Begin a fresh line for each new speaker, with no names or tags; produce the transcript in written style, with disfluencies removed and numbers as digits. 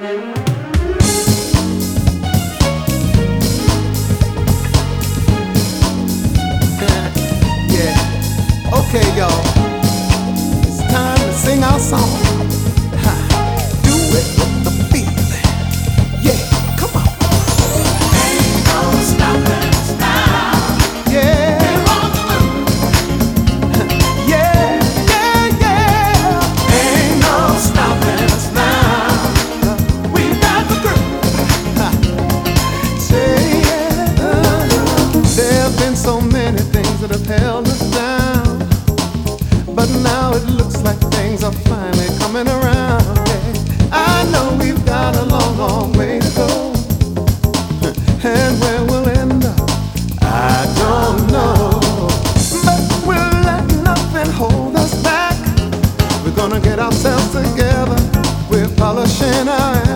Yeah. Okay, y'all. It's time to sing our song. Ha. Do it with the feeling. Yeah, come on. Ain't no stopping us now. Yeah. We're on the move. Yeah, yeah, yeah. Ain't no stopping us now. We got the groove. Ha. Say yeah. There have been so many things that have held us down, but now it looks like things are finally coming around. Yeah. I know we've got a long, long way to go, and where we'll end up, I don't know. But we'll let nothing hold us back. We're gonna get ourselves together. We're polishing our